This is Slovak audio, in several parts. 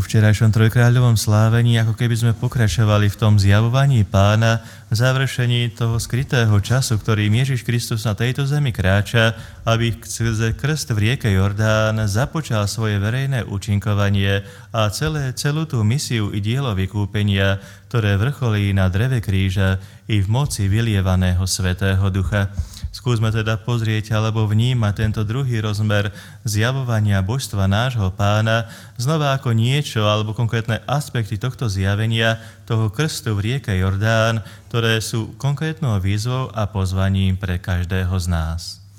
včerajšom trojkráľovom slávení, ako keby sme pokračovali v tom zjavovaní Pána, v završení toho skrytého času, ktorým Ježiš Kristus na tejto zemi kráča, aby skrze krst v rieke Jordán započal svoje verejné účinkovanie a celú tú misiu i dielo vykúpenia, ktoré vrcholí na dreve kríža i v moci vylievaného Svätého Ducha. Skúsme teda pozrieť alebo vnímať tento druhý rozmer zjavovania božstva nášho Pána znova ako niečo alebo konkrétne aspekty tohto zjavenia, toho krstu v rieke Jordán, ktoré sú konkrétnou výzvou a pozvaním pre každého z nás.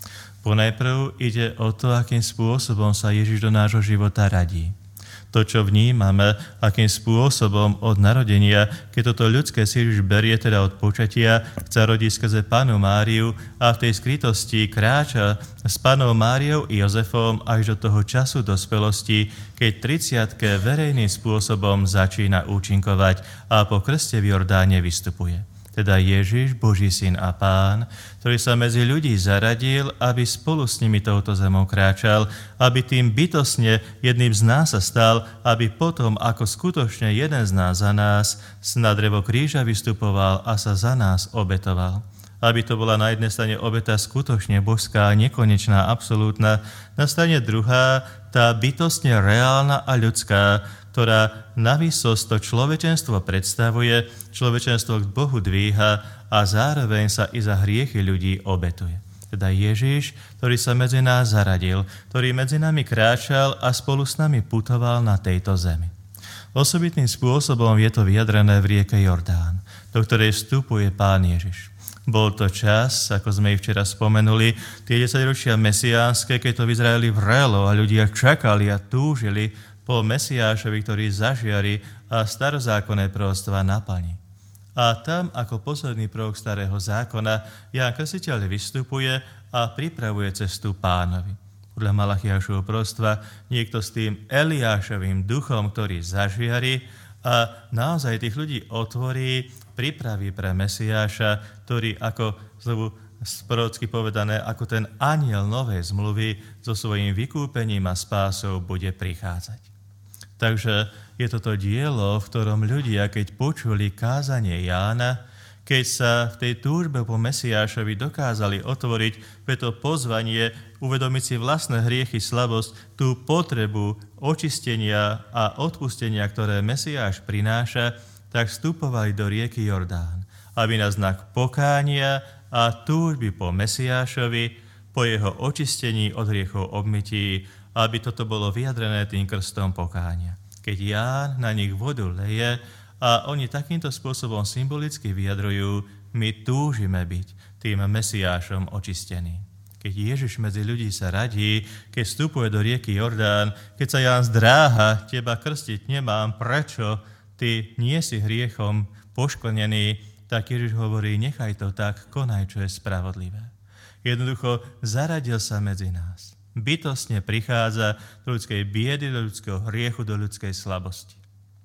Ponajprv ide o to, akým spôsobom sa Ježiš do nášho života radí. To, čo vnímame, akým spôsobom od narodenia, keď toto ľudské si Ježiš berie, teda od počatia, chce rodiť skrze Pannu Máriu a v tej skrytosti kráča s Pannou Máriou i Jozefom až do toho času dospelosti, keď 30-ke verejným spôsobom začína účinkovať a po krste v Jordáne vystupuje. Teda Ježiš, Boží syn a Pán, ktorý sa medzi ľudí zaradil, aby spolu s nimi touto zemou kráčal, aby tým bytostne jedným z nás sa stal, aby potom, ako skutočne jeden z nás za nás, na drevo kríža vystupoval a sa za nás obetoval. Aby to bola na jednej strane obeta skutočne božská, nekonečná, absolútna, na strane druhá, tá bytostne reálna a ľudská, ktorá navýsosť to človečenstvo predstavuje, človečenstvo k Bohu dvíha a zároveň sa i za hriechy ľudí obetuje. Teda Ježiš, ktorý sa medzi nás zaradil, ktorý medzi nami kráčal a spolu s nami putoval na tejto zemi. Osobitným spôsobom je to vyjadrené v rieke Jordán, do ktorej vstupuje Pán Ježiš. Bol to čas, ako sme ich včera spomenuli, tie 10 ročia mesiánske, keď to v Izraeli vrelo a ľudia čakali a túžili po Mesiášovi, ktorý zažiari a starozákonné proroctvá naplní. A tam, ako posledný prorok starého zákona, Ján Krstiteľ vystupuje a pripravuje cestu Pánovi. Podľa Malachiášovho proroctva niekto s tým Eliášovým duchom, ktorý zažiari a naozaj tých ľudí otvorí, pripraví pre Mesiáša, ktorý ako znovu prorocky povedané, ako ten anjel novej zmluvy so svojím vykúpením a spásou bude prichádzať. Takže je toto dielo, v ktorom ľudia, keď počuli kázanie Jána, keď sa v tej túžbe po Mesiášovi dokázali otvoriť pre to pozvanie, uvedomiť si vlastné hriechy, slabosť, tú potrebu očistenia a odpustenia, ktoré Mesiáš prináša, tak vstupovali do rieky Jordán, aby na znak pokánia a túžby po Mesiášovi, po jeho očistení od hriechov obmytí, aby toto bolo vyjadrené tým krstom pokánia. Keď Ján na nich vodu leje a oni takýmto spôsobom symbolicky vyjadrujú, my túžime byť tým Mesiášom očistení. Keď Ježiš medzi ľudí sa radí, keď vstupuje do rieky Jordán, keď sa Ján zdráha, teba krstiť nemám, prečo ty nie si hriechom poškvrnený, tak Ježiš hovorí, nechaj to tak, konaj, čo je spravodlivé. Jednoducho zaradil sa medzi nás. Bytostne prichádza do ľudskej biedy, do ľudského hriechu, do ľudskej slabosti.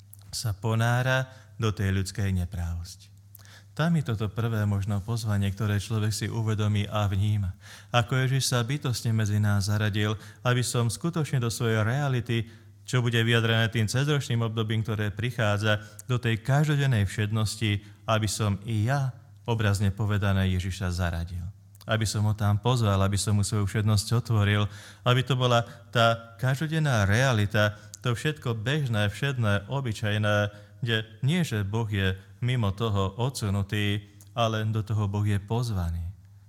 Sa ponára do tej ľudskej neprávosti. Tam je toto prvé možno pozvanie, ktoré človek si uvedomí a vníma. Ako Ježiš sa bytostne medzi nás zaradil, aby som skutočne do svojej reality, čo bude vyjadrené tým cezročným obdobím, ktoré prichádza, do tej každodennej všednosti, aby som i ja, obrazne povedané, Ježiša zaradil. Aby som ho tam pozval, aby som mu svoju všednosť otvoril, aby to bola tá každodenná realita, to všetko bežné, všedné, obyčajné, kde nie, že Boh je mimo toho odsunutý, ale do toho Boh je pozvaný.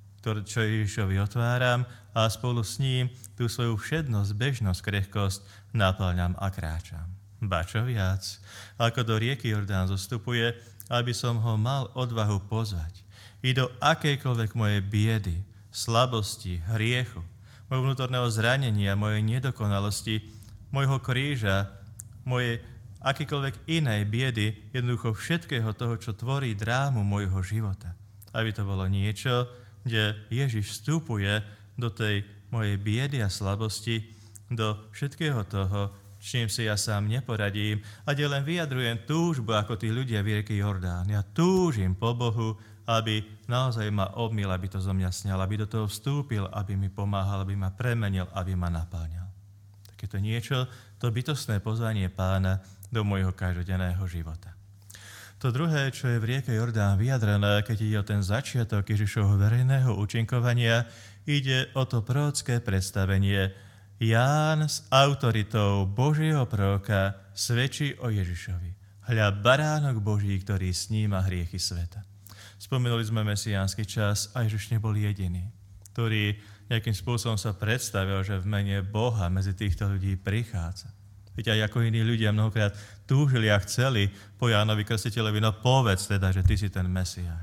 Čo Ježišovi otváram a spolu s ním tú svoju všednosť, bežnosť, krehkosť naplňam a kráčam. Ba čo viac, ako do rieky Jordán zostupuje, aby som ho mal odvahu pozvať. I do akejkoľvek mojej biedy, slabosti, hriechu, mojho vnútorného zranenia, mojej nedokonalosti, mojho kríža, mojej akýkoľvek inej biedy, jednoducho všetkého toho, čo tvorí drámu mojho života. Aby to bolo niečo, kde Ježiš vstupuje do tej mojej biedy a slabosti, do všetkého toho, čím si ja sám neporadím a kde len vyjadrujem túžbu, ako tí ľudia v rieke Jordán. Ja túžim po Bohu, aby naozaj ma obmil, aby to zo mňa sňal, aby do toho vstúpil, aby mi pomáhal, aby ma premenil, aby ma napáňal. Takéto niečo, to bytostné pozvanie Pána do môjho každodenného života. To druhé, čo je v rieke Jordán vyjadrené, keď ide o ten začiatok Ježišovho verejného účinkovania, ide o to prorocké predstavenie. Ján s autoritou Božieho proroka svedčí o Ježišovi. Hľa baránok Boží, ktorý sníma hriechy sveta. Spomenuli sme mesiánsky čas a Ježiš nebol jediný, ktorý nejakým spôsobom sa predstavil, že v mene Boha medzi týchto ľudí prichádza. Veď aj ako iní ľudia mnohokrát túžili a chceli po Jánovi Krstiteľovi, no povedz teda, že ty si ten Mesiáš.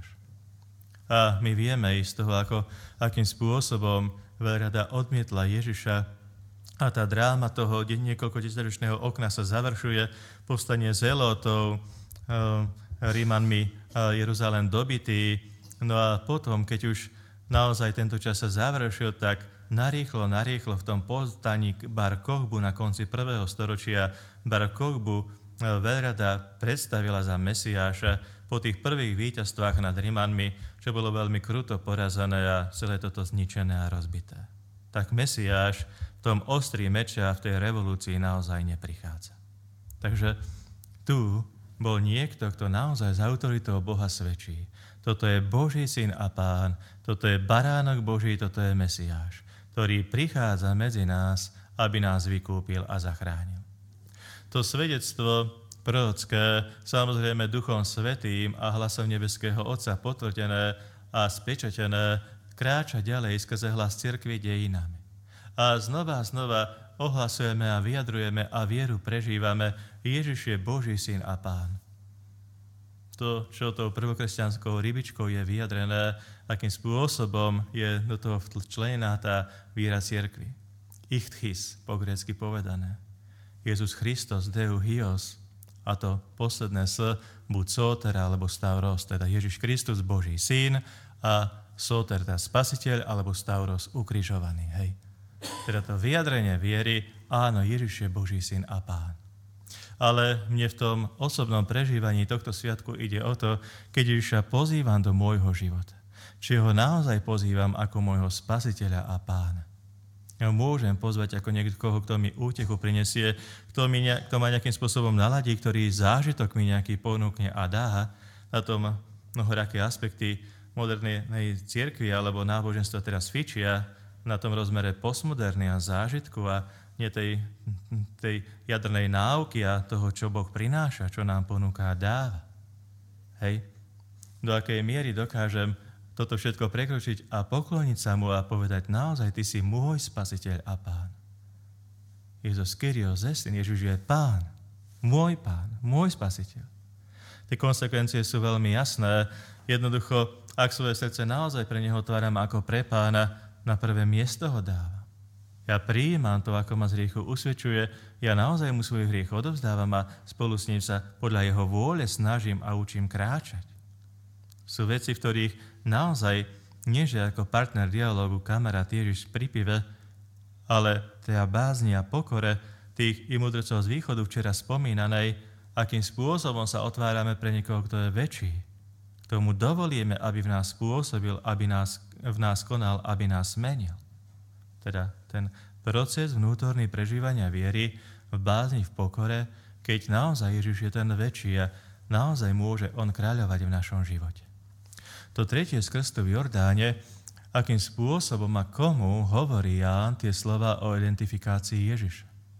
A my vieme z toho, akým spôsobom veľrada odmietla Ježiša a tá dráma toho niekoľko tisícročného okna sa završuje, povstanie Zelotov, Rímanmi Jeruzalém dobitý, no a potom, keď už naozaj tento čas sa završil, tak narýchlo v tom povstaní Bar Kochbu na konci 1. storočia Bar Kochbu veľrada predstavila za Mesiáša po tých prvých víťazstvách nad Rimanmi, čo bolo veľmi kruto porazené a celé toto zničené a rozbité. Tak Mesiáš v tom ostrí meča v tej revolúcii naozaj neprichádza. Takže tu bol niekto, kto naozaj z autoritou Boha svedčí. Toto je Boží syn a pán, toto je baránok Boží, toto je Mesiáš, ktorý prichádza medzi nás, aby nás vykúpil a zachránil. To svedectvo prorocké, samozrejme Duchom Svätým a hlasom nebeského Otca potvrdené a spečatené, kráča ďalej skrze hlas cirkvi dejinami. A znova ohlasujeme a vyjadrujeme a vieru prežívame, Ježiš je Boží syn a pán. To, čo tou prvokresťanskou rybičkou je vyjadrené, akým spôsobom je do toho včlenená tá víra cirkvi. Ichtchis, po grécky povedané. Jezus Christos, Deu Hios, a to posledné S, buď Soter alebo Stavros, teda Ježiš Kristus, Boží syn, a Soter, teda spasiteľ, alebo Stavros, ukrižovaný. Hej. Teda to vyjadrenie viery, áno, Ježiš je Boží syn a pán. Ale mne v tom osobnom prežívaní tohto sviatku ide o to, keď Ježiša pozývam do môjho života. Či ho naozaj pozývam ako môjho spasiteľa a pána. Ja môžem pozvať ako niekoho, kto mi útechu prinesie, kto ma nejakým spôsobom naladí, ktorý zážitok mi nejaký ponúkne a dá. Na tom mnohoraké aspekty modernej cirkvi alebo náboženstva teraz fičia, na tom rozmere postmoderny a zážitku a nie tej jadrnej náuky a toho, čo Boh prináša, čo nám ponúka a dáva. Hej? Do akej miery dokážem toto všetko prekročiť a pokloniť sa mu a povedať, naozaj ty si môj spasiteľ a pán. Jezus Kyrios Estin, Ježiš je pán, môj spasiteľ. Tie konsekvencie sú veľmi jasné. Jednoducho, ak svoje srdce naozaj pre neho otváram ako pre pána, na prvé miesto ho dáva. Ja prijímam to, ako ma z hriechu usvedčuje, ja naozaj mu svoj hriech odovzdávam a spolu s ním sa podľa jeho vôle snažím a učím kráčať. Sú veci, v ktorých naozaj nie že ako partner dialógu kamarát Ježiš pri pive, ale teda bázni a pokore tých i mudrcov z východu včera spomínanej, akým spôsobom sa otvárame pre niekoho, kto je väčší. Tomu dovolíme, aby v nás spôsobil, aby v nás konal, aby nás menil. Teda ten proces vnútorný prežívania viery v bázni, v pokore, keď naozaj Ježiš je ten väčší a naozaj môže on kráľovať v našom živote. To tretie z krstu v Jordáne, akým spôsobom a komu hovorí Ján tie slova o identifikácii Ježiša.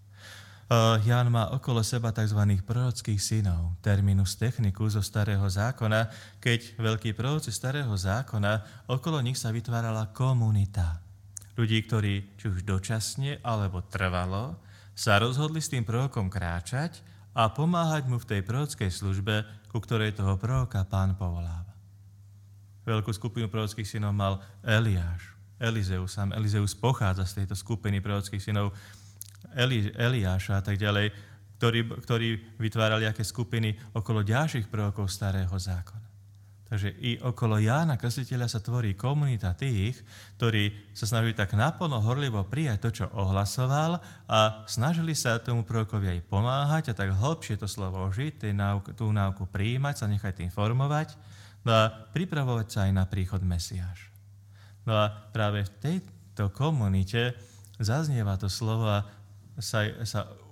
Ján má okolo seba tzv. Prorockých synov, terminus technicus zo Starého zákona, keď veľkí proroci Starého zákona, okolo nich sa vytvárala komunita. Ľudí, ktorí či už dočasne alebo trvalo sa rozhodli s tým prorokom kráčať a pomáhať mu v tej prorockej službe, ku ktorej toho proroka Pán povoláva. Veľkú skupinu prorockých synov mal Elizeus. Sám Elizeus pochádza z tejto skupiny prorockých synov Eliáša a tak ďalej, ktorí vytvárali aké skupiny okolo ďalších prorokov Starého zákona. Takže i okolo Jána Krstiteľa sa tvorí komunita tých, ktorí sa snažili tak naplno horlivo prijať to, čo ohlasoval a snažili sa tomu prorokovi aj pomáhať a tak hlbšie to slovo žiť, tú náuku prijímať, sa nechať tým formovať, no a pripravovať sa aj na príchod Mesiáša. No a práve v tejto komunite zaznieva to slovo a sa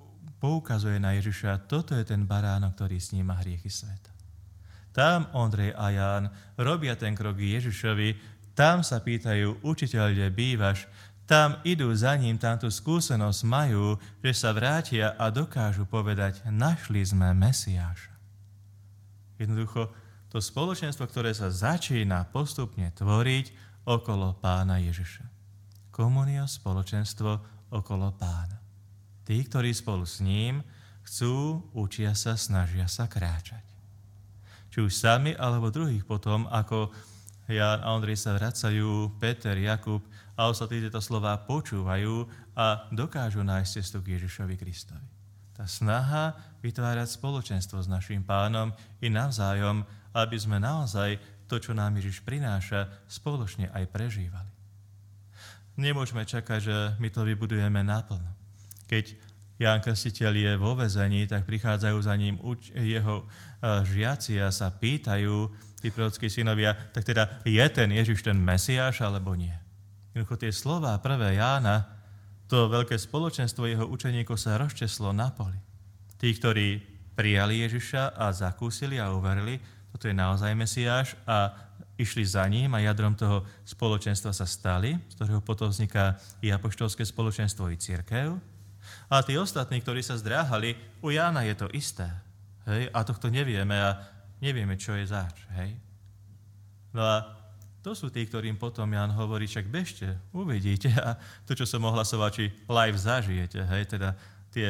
poukazuje na Ježiša, toto je ten baránok, ktorý sníma hriechy sveta. Tam Ondrej a Ján robia ten krok Ježišovi, tam sa pýtajú, učiteľ, kde bývaš, tam idú za ním, tam tú skúsenosť majú, že sa vrátia a dokážu povedať, našli sme Mesiáša. Jednoducho, to spoločenstvo, ktoré sa začína postupne tvoriť okolo Pána Ježiša. Komunio, spoločenstvo okolo Pána. Tí, ktorí spolu s ním chcú, učia sa, snažia sa kráčať. Či už sami, alebo druhých potom, ako Ján a Ondrej sa vracajú, Peter, Jakub a ostatní tieto slová počúvajú a dokážu nájsť cestu k Ježišovi Kristovi. Tá snaha vytvárať spoločenstvo s naším Pánom i navzájom, aby sme naozaj to, čo nám Ježiš prináša, spoločne aj prežívali. Nemôžeme čakať, že my to vybudujeme naplno. Keď Ján Krstiteľ je vo väzení, tak prichádzajú za ním jeho žiaci a sa pýtajú, tí prorockí synovia, tak teda je ten Ježiš ten Mesiáš, alebo nie? Jednoducho tie slová prvé Jána, to veľké spoločenstvo jeho učeníkov sa rozčeslo na poli. Tí, ktorí prijali Ježiša a zakúsili a uverili, toto je naozaj Mesiáš a išli za ním a jadrom toho spoločenstva sa stali, z ktorého potom vzniká i apoštolské spoločenstvo, i cirkev. A tí ostatní, ktorí sa zdráhali, u Jána je to isté. Hej? A tohto nevieme a nevieme, čo je zač. Hej? No a to sú tí, ktorým potom Ján hovorí, však bežte, uvidíte a to, čo som ohlasovať, či live zažijete, hej, teda tie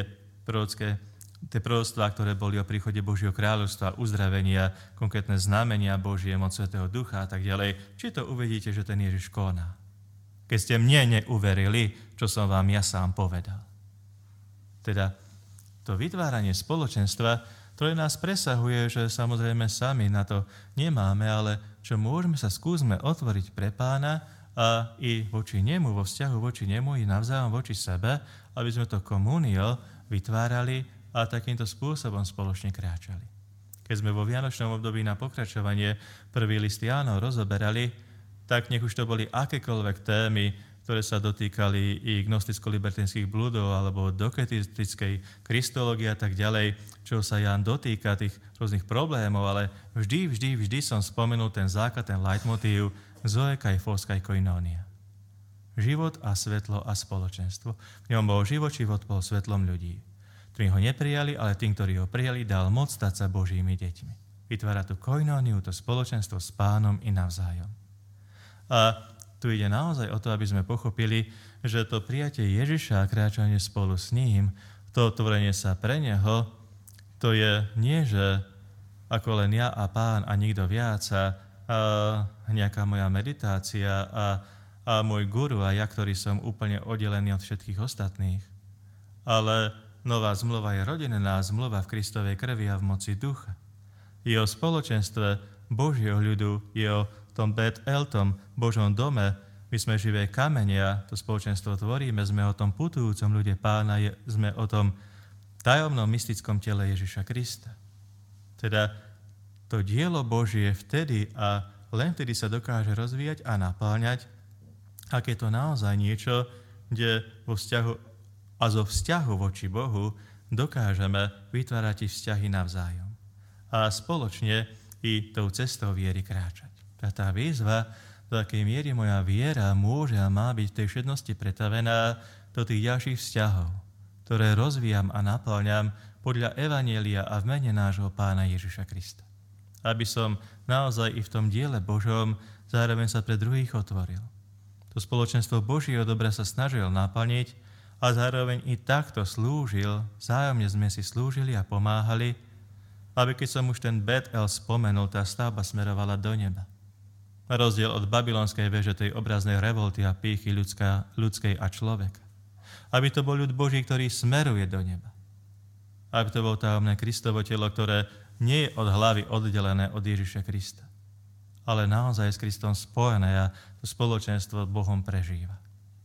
proroctvá, ktoré boli o príchode Božieho kráľovstva, uzdravenia, konkrétne znamenia Božie, moc Svätého Ducha a tak ďalej, či to uvidíte, že ten Ježiš koná. Keď ste mne neuverili, čo som vám ja sám povedal. Teda to vytváranie spoločenstva, ktoré nás presahuje, že samozrejme sami na to nemáme, ale čo môžeme sa skúsme otvoriť pre Pána a i voči nemu, vo vzťahu voči nemu, i navzájom voči sebe, aby sme to komunio vytvárali a takýmto spôsobom spoločne kráčali. Keď sme vo vianočnom období na pokračovanie prvý list Jánov rozoberali, tak nech už to boli akékoľvek témy, ktoré sa dotýkali i gnosticko-libertinských blúdov alebo doketistickej kristológie a tak ďalej, čo sa Ján dotýka tých rôznych problémov, ale vždy som spomenul ten základ, ten leitmotív Zoe kai phos kai koinonia. Život a svetlo a spoločenstvo. V ňom bol život bol svetlom ľudí. Ktorí ho neprijali, ale tým, ktorí ho prijali, dal moc stať sa Božími deťmi. Vytvára tú koinóniu, to spoločenstvo s Pánom i navzájom. A tu ide naozaj o to, aby sme pochopili, že to prijatie Ježiša a kráčanie spolu s ním, to otvorenie sa pre neho, to je nie, že ako len ja a Pán a nikto viac a nejaká moja meditácia a môj guru a ja, ktorý som úplne oddelený od všetkých ostatných. Ale nová zmluva je rodená zmluva v Kristovej krvi a v moci ducha. Je o spoločenstve Božieho ľudu, je o tom Bet El, tom Božom dome. My sme živé kamene a to spoločenstvo tvoríme, sme o tom putujúcom ľude Pána, sme o tom tajomnom mystickom tele Ježiša Krista. Teda to dielo Božie vtedy a len vtedy sa dokáže rozvíjať a napáľňať, ak je to naozaj niečo, kde vo vzťahu a zo vzťahu voči Bohu dokážeme vytvárať vzťahy navzájom. A spoločne i tou cestou viery kráčať. Tá výzva, do akej miery moja viera môže a má byť v tej všetnosti pretavená do tých ďalších vzťahov, ktoré rozvíjam a naplňam podľa Evanjelia a v mene nášho Pána Ježiša Krista. Aby som naozaj i v tom diele Božom zároveň sa pre druhých otvoril. To spoločenstvo Božieho dobra sa snažil naplniť a zároveň i takto slúžil, vzájomne sme si slúžili a pomáhali, aby keď som už ten Bet El spomenul, tá stavba smerovala do neba. Na rozdiel od babylonskej veže, tej obraznej revolty a pýchy ľudskej a človeka. Aby to bol ľud Boží, ktorý smeruje do neba. Aby to bol tajomné Kristovo telo, ktoré nie je od hlavy oddelené od Ježiša Krista, ale naozaj s Kristom spojené a to spoločenstvo Bohom prežíva.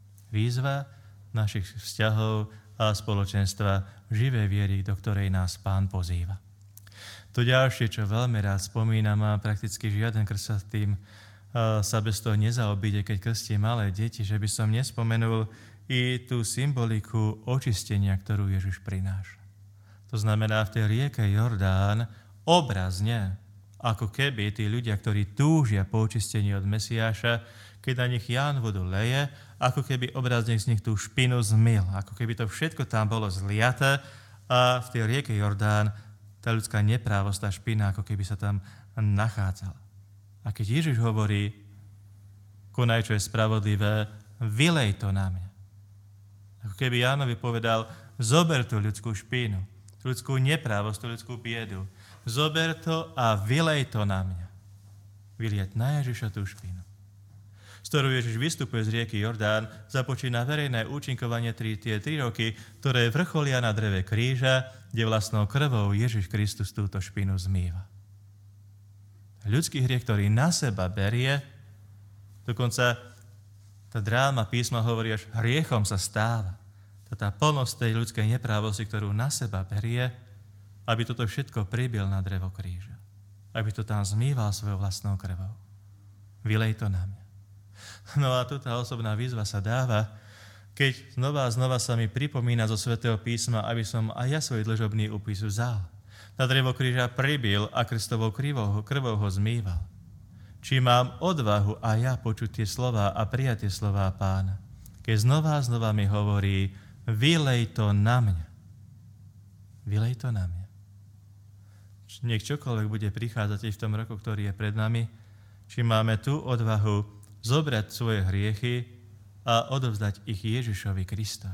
Výzva našich vzťahov a spoločenstva živej viery, do ktorej nás Pán pozýva. To ďalšie, čo veľmi rád spomínam, a prakticky žiaden krst tým sa bez toho nezaobíde, keď krstie malé deti, že by som nespomenul i tú symboliku očistenia, ktorú Ježiš prináša. To znamená, v tej rieke Jordán obrazne, ako keby tí ľudia, ktorí túžia po očistení od Mesiáša, keď na nich Ján vodu leje, ako keby obrazne z nich tú špinu zmyl, ako keby to všetko tam bolo zliaté a v tej rieke Jordán tá ľudská neprávosť, tá špina, ako keby sa tam nachádzala. A keď Ježiš hovorí, konaj, čo je spravodlivé, vylej to na mňa. Ako keby Jánovi povedal, zober tú ľudskú špinu, tú ľudskú neprávosť, tú ľudskú biedu. Zober to a vylej to na mňa. Vylieť na Ježiša tú špinu. Z ktorou Ježiš vystupuje z rieky Jordán, započína verejné účinkovanie tie 3 roky, ktoré vrcholia na dreve kríža, kde vlastnou krvou Ježiš Kristus túto špinu zmýva. Ľudský hriech, ktorý na seba berie, dokonca tá dráma písma hovorí, až hriechom sa stáva. Tá plnosť tej ľudskej neprávosti, ktorú na seba berie, aby toto všetko pribil na drevo kríža. Aby to tam zmýval svojou vlastnou krvou. Vylej to na mňa. No a tu tá osobná výzva sa dáva, keď znova a znova sa mi pripomína zo Svätého písma, aby som aj ja svoj dlžobný úpis vzal. Na drevo kríža pribil a krstovou krvou ho zmýval. Či mám odvahu aj ja počuť tie slová a prijať tie slová Pána, keď znova a znova mi hovorí, vylej to na mňa. Vylej to na mňa. Nech čokoľvek bude prichádzať v tom roku, ktorý je pred nami, či máme tú odvahu zobrať svoje hriechy a odovzdať ich Ježišovi Kristovi.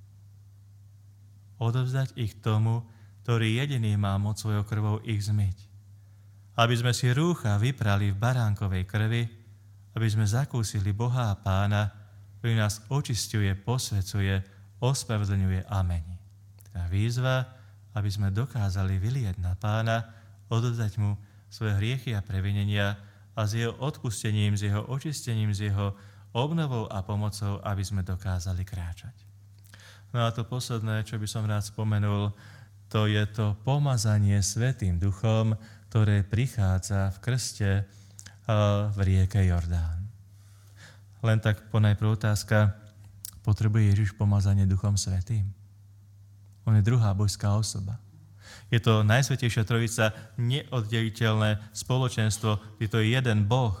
Odovzdať ich tomu, ktorý jediný má moc svojou krvou ich zmyť. Aby sme si rúcha vyprali v baránkovej krvi, aby sme zakúsili Boha a Pána, ktorý nás očisťuje, posvecuje, ospravedlňuje a mení. Tá výzva, aby sme dokázali vylieť na Pána, odovzdať mu svoje hriechy a previnenia a s jeho odpustením, s jeho očistením, s jeho obnovou a pomocou, aby sme dokázali kráčať. No a to posledné, čo by som rád spomenul, to je to pomazanie Svätým Duchom, ktoré prichádza v krste v rieke Jordán. Len tak ponajprv otázka, potrebuje Ježiš pomazanie Duchom Svätým? On je druhá božská osoba. Je to Najsvätejšia Trojica, neoddeliteľné spoločenstvo, je to jeden Boh.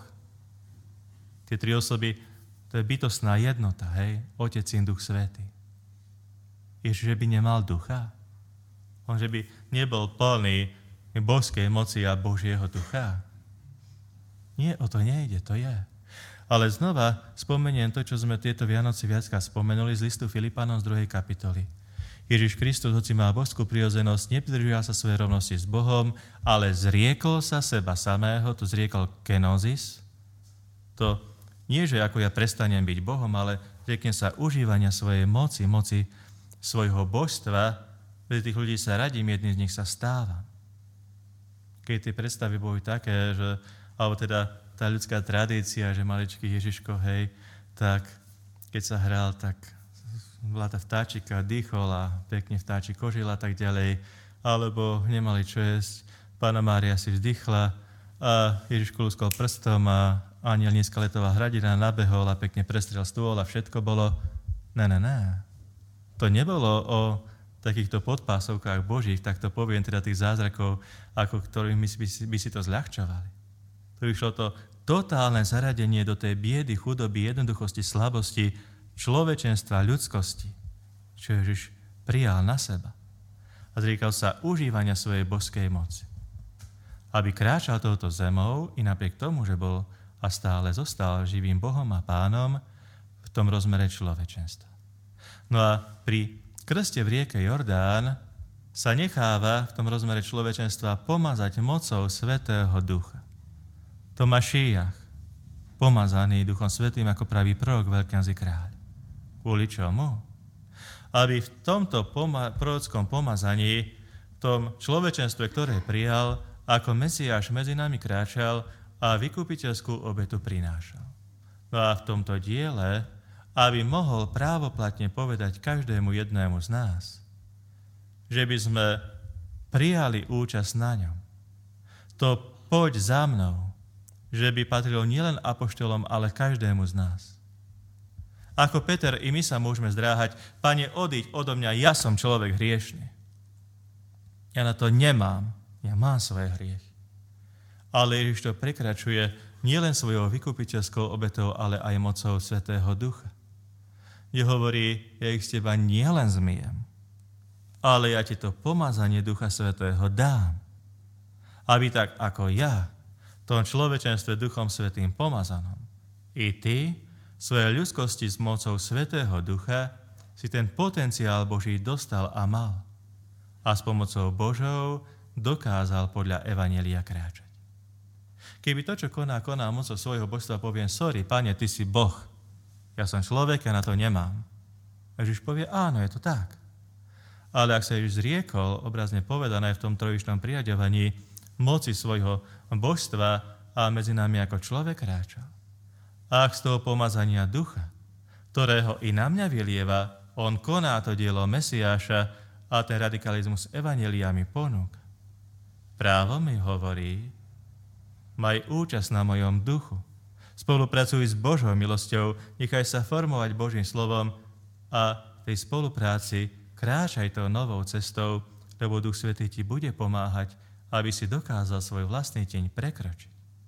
Tie 3 osoby, to je bytostná jednota, hej? Otec, Syn, Duch Svätý. Ježiš, že by nemal ducha? On, že by nebol plný božskej moci a Božieho ducha? Nie, o to nejde, to je. Ale znova spomeniem to, čo sme tieto Vianoci viackrát spomenuli z listu Filipanom z 2. kapitoly. Ježiš Kristus, hoci má božskú prirodzenosť, nepridržal sa svojej rovnosti s Bohom, ale zriekol sa seba samého, to zriekol kenosis. To nie, že ako ja prestanem byť Bohom, ale zrieknem sa užívania svojej moci svojho božstva, pre tých ľudí sa radím, jedným z nich sa stávam. Keď tie predstavy boli také, že, alebo teda tá ľudská tradícia, že maličký Ježiško, hej, tak keď sa hral, tak bola tá vtáčika, dýchol a pekne vtáčik kožil a tak ďalej, alebo nemali čo jesť. Panna Mária si vzdychla a Ježiš kľúskol prstom a anjel nízka letová hradina nabehol a pekne prestrel stôl a všetko bolo. Ne. To nebolo o takýchto podpásovkách božích, tak to poviem teda tých zázrakov, ako ktorými by si to zľahčovali. To išlo to totálne zaradenie do tej biedy, chudoby, jednoduchosti, slabosti, človečenstva, ľudskosti, čo Ježiš prijal na seba. A zriekal sa užívania svojej božskej moci. Aby kráčal touto zemou i napriek tomu, že bol a stále zostal živým Bohom a Pánom v tom rozmere človečenstva. No a pri krste v rieke Jordán sa necháva v tom rozmere človečenstva pomazať mocou Svätého Ducha. To Mašíjach, pomazaný Duchom Svätým ako pravý prorok, veľkňaz i kráľ. Kvôli čomu? Aby v tomto prorockom pomazaní, v tom človečenstve, ktoré prijal, ako Mesiáš medzi nami kráčal a vykupiteľskú obetu prinášal. No a v tomto diele, aby mohol právoplatne povedať každému jednému z nás, že by sme prijali účasť na ňom. To poď za mnou, že by patrilo nielen apoštolom, ale každému z nás. Ako Peter, i my sa môžeme zdráhať, Pane, odíď odo mňa, ja som človek hriešny. Ja na to nemám. Ja mám svoje hriechy. Ale Ježiš to prekračuje nielen svojou vykupiteľskou obetou, ale aj mocou Svätého Ducha. Kde hovorí, ja ich z teba nielen zmyjem, ale ja ti to pomazanie Ducha Svätého dám. Aby tak ako ja, v tom človečenstve Duchom Svätým pomazanom, i ty, svojej ľudskosti s mocou Svätého Ducha, si ten potenciál Boží dostal a mal. A s pomocou Božou dokázal podľa Evanjelia kráčať. Keby to, čo koná mocou svojho božstva, poviem, sorry, Pane, ty si Boh, ja som človek, ja na to nemám. Ježiš povie, áno, je to tak. Ale ak sa Ježiš zriekol, obrazne povedané v tom trojičnom prijaďovaní, moci svojho božstva a medzi nami ako človek kráčal. A ak z toho pomazania ducha, ktorého i na mňa vylieva, on koná to dielo Mesiáša a ten radikalizmus Evanjelia mi ponúka. Právo mi hovorí, maj účasť na mojom duchu, spolupracuj s Božou milosťou, nechaj sa formovať Božím slovom a v tej spolupráci kráčaj tou novou cestou, lebo Duch Svätý ti bude pomáhať, aby si dokázal svoj vlastný deň prekročiť.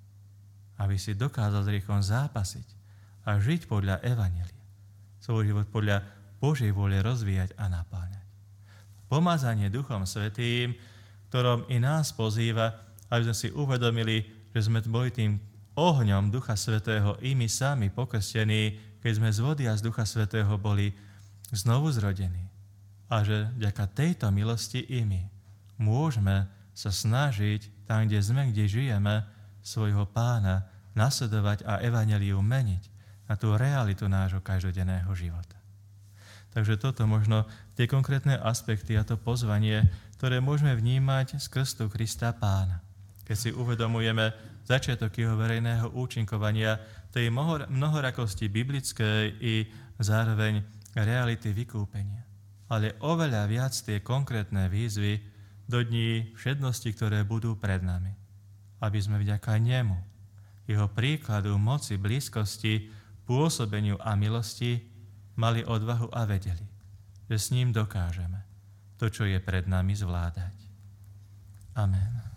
Aby si dokázal s hriechom zápasiť a žiť podľa Evanjelia. Svoj život podľa Božej vôle rozvíjať a napáňať. Pomazanie Duchom Svätým, ktorom i nás pozýva, aby sme si uvedomili, že sme boli tým ohňom Ducha Svätého i my sami pokrstení, keď sme z vody a z Ducha Svätého boli znovu zrodení. A že vďaka tejto milosti i my môžeme sa snažiť tam, kde sme, kde žijeme, svojho Pána nasledovať a evanjelium meniť na tú realitu nášho každodenného života. Takže toto možno tie konkrétne aspekty a to pozvanie, ktoré môžeme vnímať z krstu Krista Pána. Keď si uvedomujeme začiatok jeho verejného účinkovania, tej mnohorakosti biblickej i zároveň reality vykúpenia. Ale oveľa viac tie konkrétne výzvy do dní všednosti, ktoré budú pred nami. Aby sme vďaka nemu, jeho príkladu, moci, blízkosti, pôsobeniu a milosti mali odvahu a vedeli, že s ním dokážeme to, čo je pred nami, zvládať. Amen.